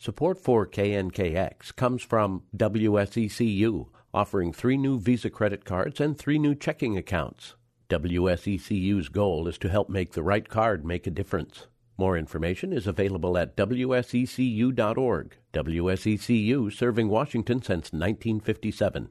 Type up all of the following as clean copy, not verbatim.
Support for KNKX comes from WSECU, offering 3 new Visa credit cards and 3 new checking accounts. WSECU's goal is to help make the right card make a difference. More information is available at wsecu.org. WSECU, serving Washington since 1957.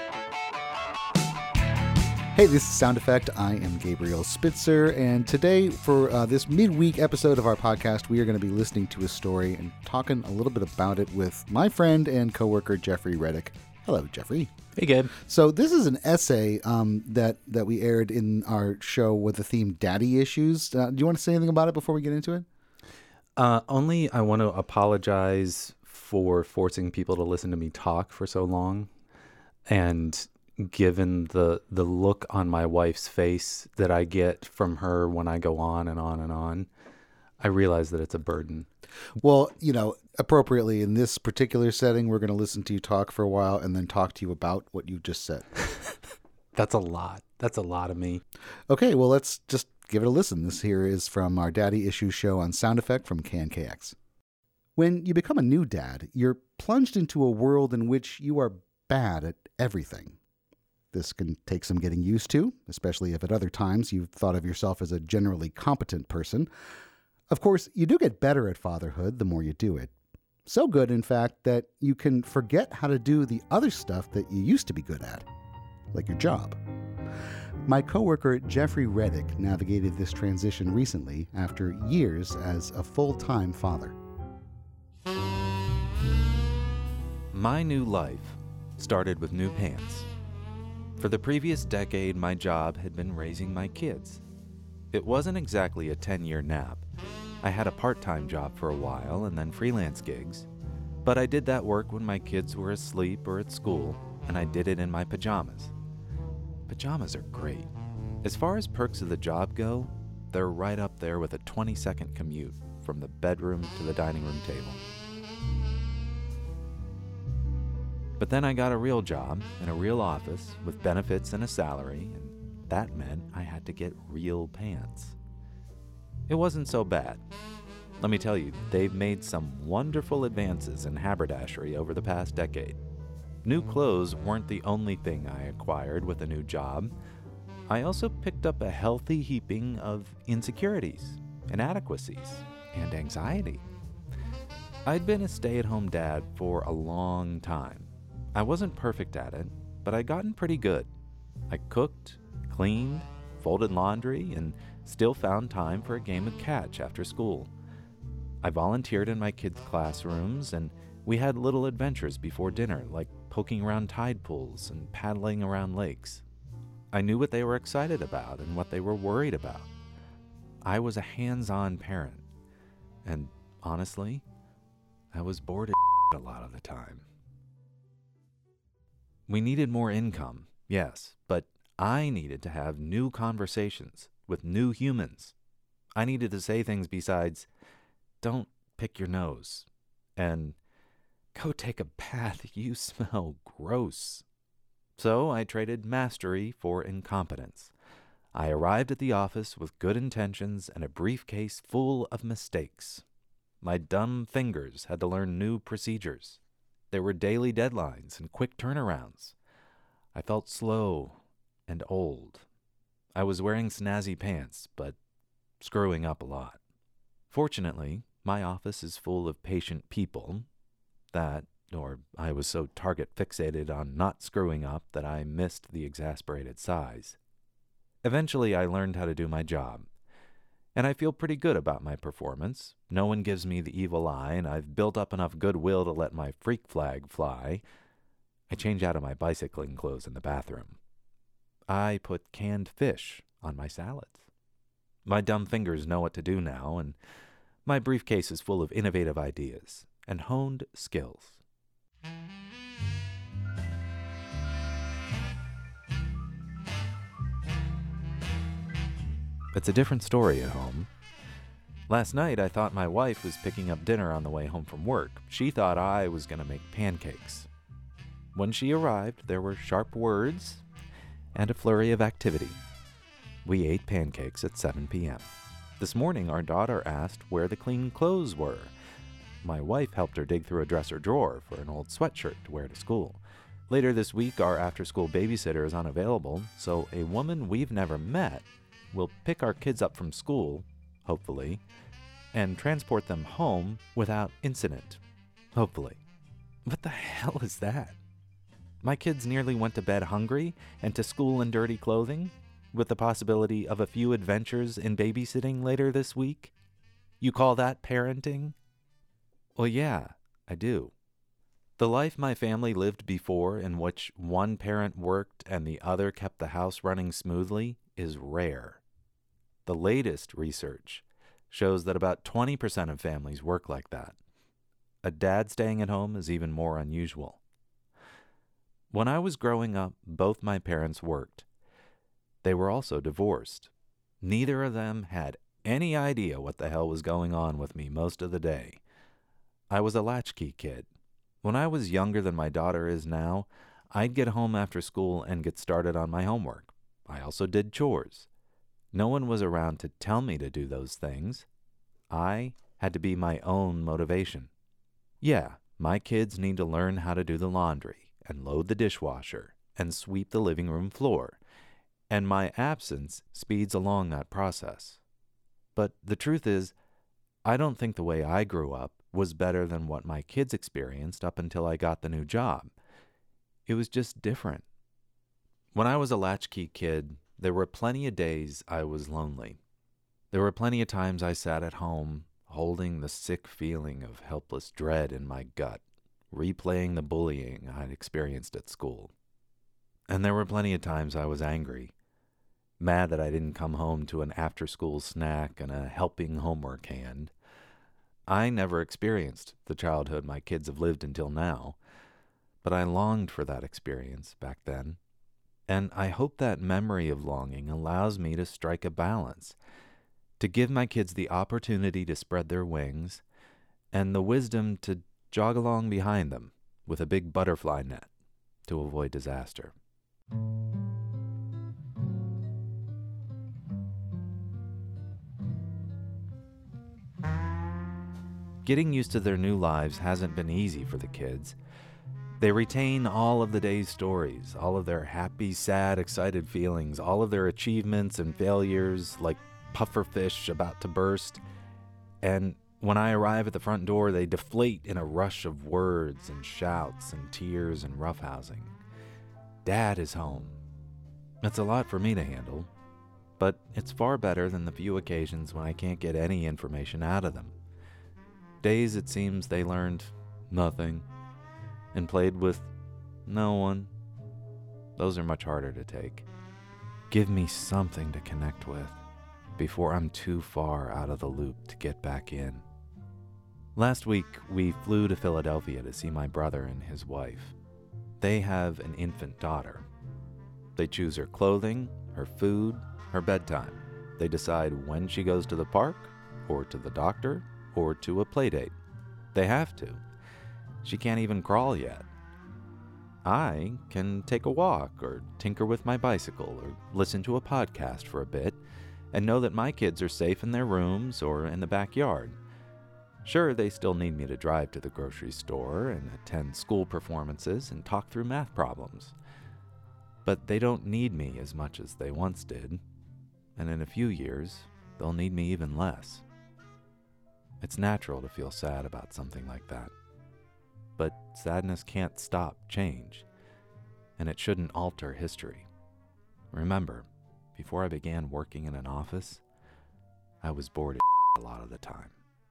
Hey, this is Sound Effect. I am Gabriel Spitzer, and today for this midweek episode of our podcast, we are going to be listening to a story and talking a little bit about it with my friend and coworker, Jeffrey Reddick. Hello, Jeffrey. Hey, Gabe. So this is an essay that we aired in our show with the theme Daddy Issues. Do you want to say anything about it before we get into it? Only I want to apologize for forcing people to listen to me talk for so long, and given the look on my wife's face that I get from her when I go on and on and on, I realize that it's a burden. Well, appropriately in this particular setting, we're going to listen to you talk for a while and then talk to you about what you just said. That's a lot. That's a lot of me. Okay, well, let's just give it a listen. This here is from our Daddy Issues show on Sound Effect from KNKX. When you become a new dad, you're plunged into a world in which you are bad at everything. This can take some getting used to, especially if at other times you've thought of yourself as a generally competent person. Of course, you do get better at fatherhood the more you do it. So good, in fact, that you can forget how to do the other stuff that you used to be good at, like your job. My coworker Jeffrey Reddick navigated this transition recently after years as a full-time father. My new life started with new pants. For the previous decade, my job had been raising my kids. It wasn't exactly a 10-year nap. I had a part-time job for a while and then freelance gigs, but I did that work when my kids were asleep or at school, and I did it in my pajamas. Pajamas are great. As far as perks of the job go, they're right up there with a 20-second commute from the bedroom to the dining room table. But then I got a real job in a real office with benefits and a salary, and that meant I had to get real pants. It wasn't so bad. Let me tell you, they've made some wonderful advances in haberdashery over the past decade. New clothes weren't the only thing I acquired with a new job. I also picked up a healthy heaping of insecurities, inadequacies, and anxiety. I'd been a stay-at-home dad for a long time. I wasn't perfect at it, but I'd gotten pretty good. I cooked, cleaned, folded laundry, and still found time for a game of catch after school. I volunteered in my kids' classrooms, and we had little adventures before dinner, like poking around tide pools and paddling around lakes. I knew what they were excited about and what they were worried about. I was a hands-on parent, and honestly, I was bored as a lot of the time. We needed more income, yes, but I needed to have new conversations with new humans. I needed to say things besides, "Don't pick your nose," and "Go take a bath, you smell gross." So I traded mastery for incompetence. I arrived at the office with good intentions and a briefcase full of mistakes. My dumb fingers had to learn new procedures. There were daily deadlines and quick turnarounds. I felt slow and old. I was wearing snazzy pants, but screwing up a lot. Fortunately, my office is full of patient people. Or I was so target-fixated on not screwing up that I missed the exasperated sighs. Eventually, I learned how to do my job, and I feel pretty good about my performance. No one gives me the evil eye, and I've built up enough goodwill to let my freak flag fly. I change out of my bicycling clothes in the bathroom. I put canned fish on my salads. My dumb fingers know what to do now, and my briefcase is full of innovative ideas and honed skills. It's a different story at home. Last night, I thought my wife was picking up dinner on the way home from work. She thought I was going to make pancakes. When she arrived, there were sharp words and a flurry of activity. We ate pancakes at 7 p.m. This morning, our daughter asked where the clean clothes were. My wife helped her dig through a dresser drawer for an old sweatshirt to wear to school. Later this week, our after-school babysitter is unavailable, so a woman we've never met will pick our kids up from school, hopefully, and transport them home without incident, hopefully. What the hell is that? My kids nearly went to bed hungry and to school in dirty clothing, with the possibility of a few adventures in babysitting later this week? You call that parenting? Well, yeah, I do. The life my family lived before, in which one parent worked and the other kept the house running smoothly, is rare. The latest research shows that about 20% of families work like that. A dad staying at home is even more unusual. When I was growing up, both my parents worked. They were also divorced. Neither of them had any idea what the hell was going on with me most of the day. I was a latchkey kid. When I was younger than my daughter is now, I'd get home after school and get started on my homework. I also did chores. No one was around to tell me to do those things. I had to be my own motivation. Yeah, my kids need to learn how to do the laundry and load the dishwasher and sweep the living room floor, and my absence speeds along that process. But the truth is, I don't think the way I grew up was better than what my kids experienced up until I got the new job. It was just different. When I was a latchkey kid, there were plenty of days I was lonely. There were plenty of times I sat at home, holding the sick feeling of helpless dread in my gut, replaying the bullying I'd experienced at school. And there were plenty of times I was angry, mad that I didn't come home to an after-school snack and a helping homework hand. I never experienced the childhood my kids have lived until now, but I longed for that experience back then. And I hope that memory of longing allows me to strike a balance, to give my kids the opportunity to spread their wings and the wisdom to jog along behind them with a big butterfly net to avoid disaster. Getting used to their new lives hasn't been easy for the kids. They retain all of the day's stories, all of their happy, sad, excited feelings, all of their achievements and failures, like pufferfish about to burst. And when I arrive at the front door, they deflate in a rush of words and shouts and tears and roughhousing. Dad is home. That's a lot for me to handle, but it's far better than the few occasions when I can't get any information out of them. Days it seems they learned nothing and played with no one. Those are much harder to take. Give me something to connect with before I'm too far out of the loop to get back in. Last week, we flew to Philadelphia to see my brother and his wife. They have an infant daughter. They choose her clothing, her food, her bedtime. They decide when she goes to the park, or to the doctor, or to a play date. They have to. She can't even crawl yet. I can take a walk, or tinker with my bicycle, or listen to a podcast for a bit, and know that my kids are safe in their rooms or in the backyard. Sure, they still need me to drive to the grocery store and attend school performances and talk through math problems. But they don't need me as much as they once did, and in a few years, they'll need me even less. It's natural to feel sad about something like that. But sadness can't stop change, and it shouldn't alter history. Remember, before I began working in an office, I was bored as a lot of the time.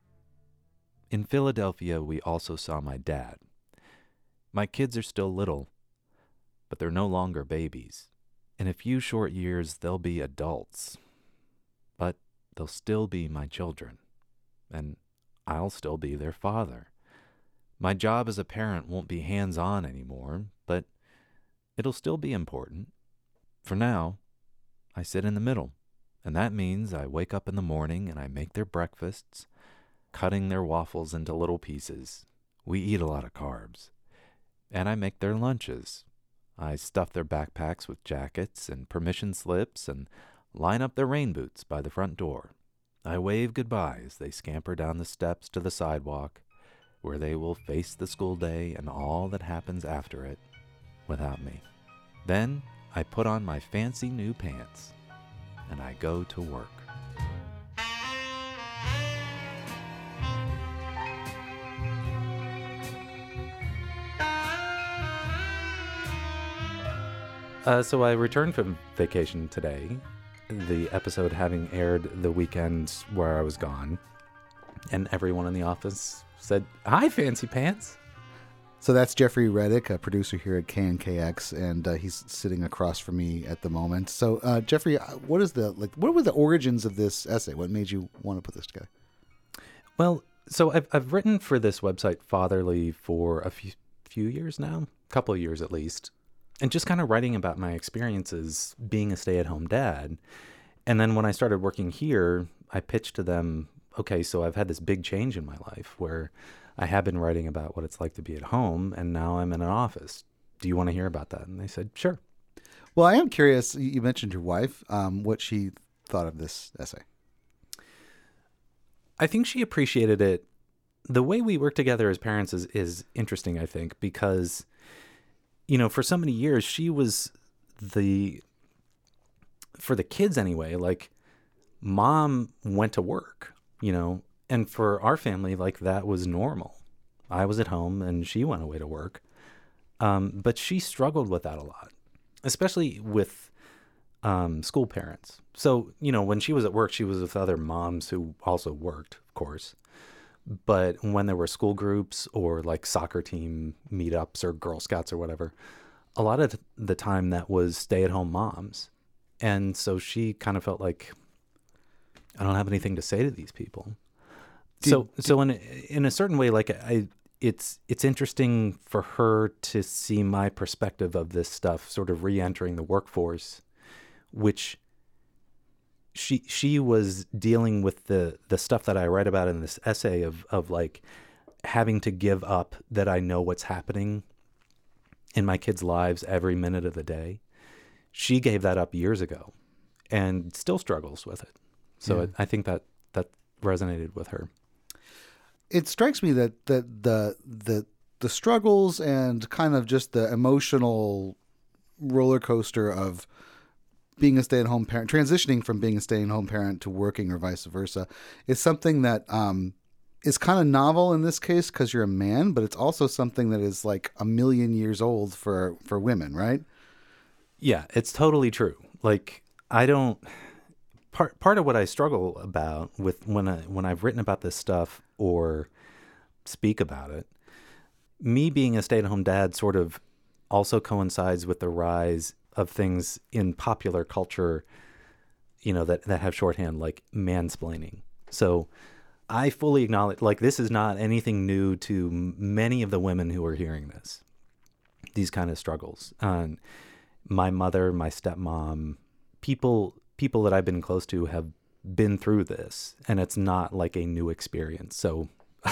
In Philadelphia, we also saw my dad. My kids are still little, but they're no longer babies. In a few short years, they'll be adults, but they'll still be my children, and I'll still be their father. My job as a parent won't be hands-on anymore, but it'll still be important. For now, I sit in the middle, and that means I wake up in the morning and I make their breakfasts, cutting their waffles into little pieces. We eat a lot of carbs. And I make their lunches. I stuff their backpacks with jackets and permission slips and line up their rain boots by the front door. I wave goodbye as they scamper down the steps to the sidewalk, where they will face the school day and all that happens after it without me. Then I put on my fancy new pants and I go to work. So I returned from vacation today, the episode having aired the weekend where I was gone, and everyone in the office said, "Hi, Fancy Pants." So that's Jeffrey Reddick, a producer here at KNKX, and he's sitting across from me at the moment. So, Jeffrey, what were the origins of this essay? What made you want to put this together? Well, so I've written for this website, Fatherly, for a few years now, a couple of years at least, and just kind of writing about my experiences being a stay-at-home dad. And then when I started working here, I pitched to them, okay, so I've had this big change in my life where I have been writing about what it's like to be at home, and now I'm in an office. Do you want to hear about that? And they said, sure. Well, I am curious. You mentioned your wife, what she thought of this essay. I think she appreciated it. The way we work together as parents is interesting, I think, because, you know, for so many years, she was for the kids anyway, like, mom went to work, you know, and for our family, like, that was normal. I was at home and she went away to work. But she struggled with that a lot, especially with school parents. So, you know, when she was at work, she was with other moms who also worked, of course. But when there were school groups or like soccer team meetups or Girl Scouts or whatever, a lot of the time that was stay-at-home moms. And so she kind of felt like, I don't have anything to say to these people. So in a certain way, like it's interesting for her to see my perspective of this stuff sort of re-entering the workforce, which she was dealing with the stuff that I write about in this essay of like having to give up that I know what's happening in my kids' lives every minute of the day. She gave that up years ago and still struggles with it. So I think that resonated with her. It strikes me that the struggles and kind of just the emotional roller coaster of being a stay-at-home parent, transitioning from being a stay-at-home parent to working or vice versa, is something that is kind of novel in this case because you're a man, but it's also something that is like a million years old for women, right? Yeah, it's totally true. Like, I don't... Part of what I struggle about with when I've written about this stuff or speak about it, me being a stay-at-home dad sort of also coincides with the rise of things in popular culture, you know, that have shorthand like mansplaining. So I fully acknowledge, like, this is not anything new to many of the women who are hearing this, these kind of struggles. My mother, my stepmom, people that I've been close to have been through this, and it's not like a new experience. So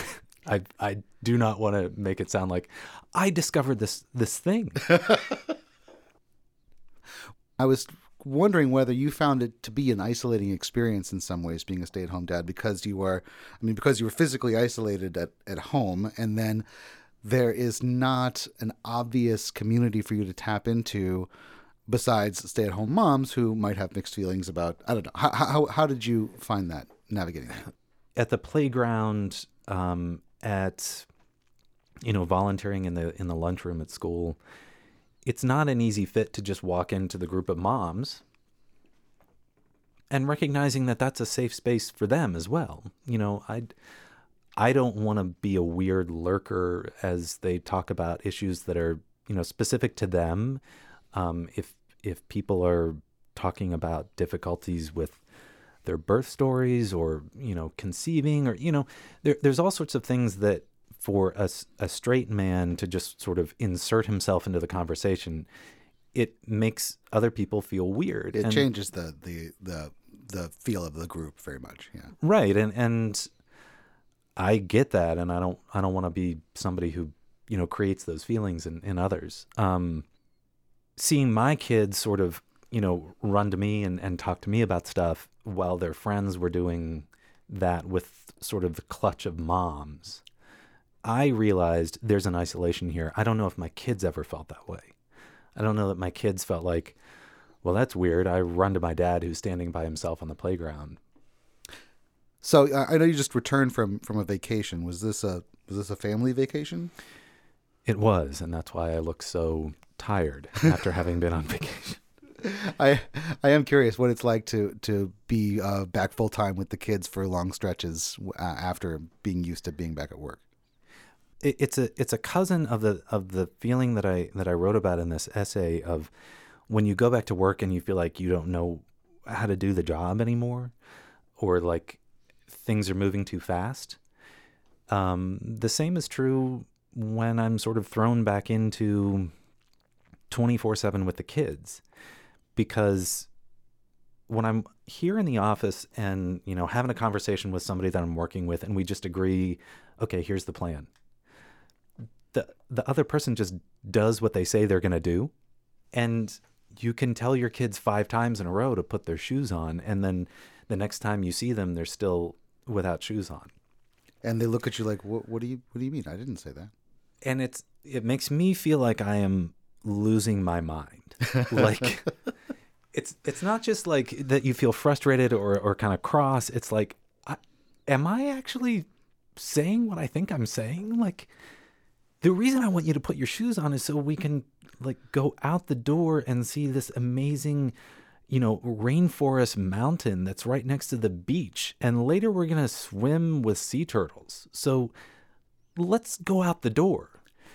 I do not want to make it sound like I discovered this thing. I was wondering whether you found it to be an isolating experience in some ways, being a stay-at-home dad, because you were physically isolated at home, and then there is not an obvious community for you to tap into besides stay-at-home moms who might have mixed feelings about, I don't know. How did you find that, navigating that? At the playground, at, you know, volunteering in the lunchroom at school, it's not an easy fit to just walk into the group of moms and recognizing that that's a safe space for them as well. You know, I don't want to be a weird lurker as they talk about issues that are, you know, specific to them. If people are talking about difficulties with their birth stories or, you know, conceiving or, you know, there's all sorts of things that for a straight man to just sort of insert himself into the conversation, it makes other people feel weird. It changes the feel of the group very much. Yeah. Right. And I get that. And I don't want to be somebody who, you know, creates those feelings in others. Seeing my kids sort of, you know, run to me and talk to me about stuff while their friends were doing that with sort of the clutch of moms, I realized there's an isolation here. I don't know if my kids ever felt that way. I don't know that my kids felt like, well, that's weird. I run to my dad who's standing by himself on the playground. So I know you just returned from a vacation. Was this a family vacation? It was, and that's why I look so tired after having been on vacation. I am curious what it's like to be back full time with the kids for long stretches after being used to being back at work. It's a cousin of the feeling that I wrote about in this essay of when you go back to work and you feel like you don't know how to do the job anymore, or like things are moving too fast. The same is true when I'm sort of thrown back into 24/7 with the kids, because when I'm here in the office and, having a conversation with somebody that I'm working with and we just agree, okay, here's the plan. The other person just does what they say they're going to do. And you can tell your kids 5 times in a row to put their shoes on. And then the next time you see them, they're still without shoes on. And they look at you like, what do you mean? I didn't say that. And it makes me feel like I am losing my mind. Like it's not just like that you feel frustrated or kind of cross. It's like, am I actually saying what I think I'm saying? Like, the reason I want you to put your shoes on is so we can like go out the door and see this amazing, rainforest mountain that's right next to the beach. And later we're going to swim with sea turtles. So let's go out the door.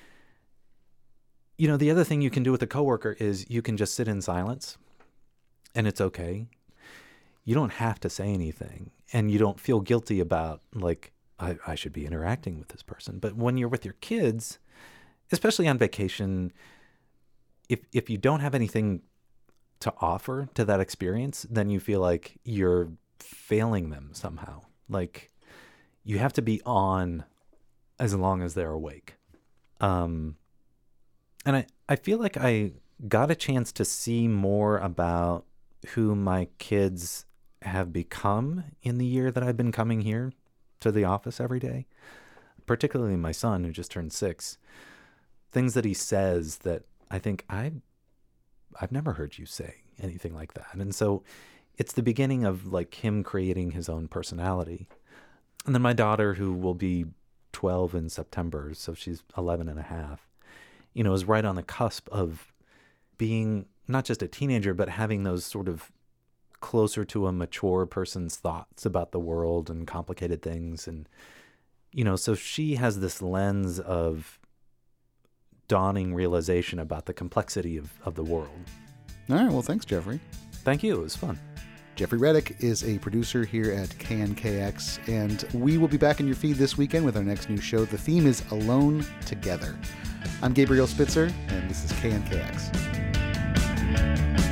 The other thing you can do with a coworker is you can just sit in silence, and it's okay. You don't have to say anything, and you don't feel guilty about like, I should be interacting with this person. But when you're with your kids, especially on vacation, if you don't have anything to offer to that experience, then you feel like you're failing them somehow. Like, you have to be on as long as they're awake. And I feel like I got a chance to see more about who my kids have become in the year that I've been coming here to the office every day, particularly my son who just turned 6. Things that he says that I think I've never heard you say anything like that. And so it's the beginning of like him creating his own personality. And then my daughter, who will be 12 in September, so she's 11 and a half, is right on the cusp of being not just a teenager, but having those sort of closer to a mature person's thoughts about the world and complicated things. And, so she has this lens of dawning realization about the complexity of the world. All right. Well, thanks, Jeffrey. Thank you. It was fun. Jeffrey Reddick is a producer here at KNKX, and we will be back in your feed this weekend with our next new show. The theme is Alone Together. I'm Gabriel Spitzer, and this is KNKX.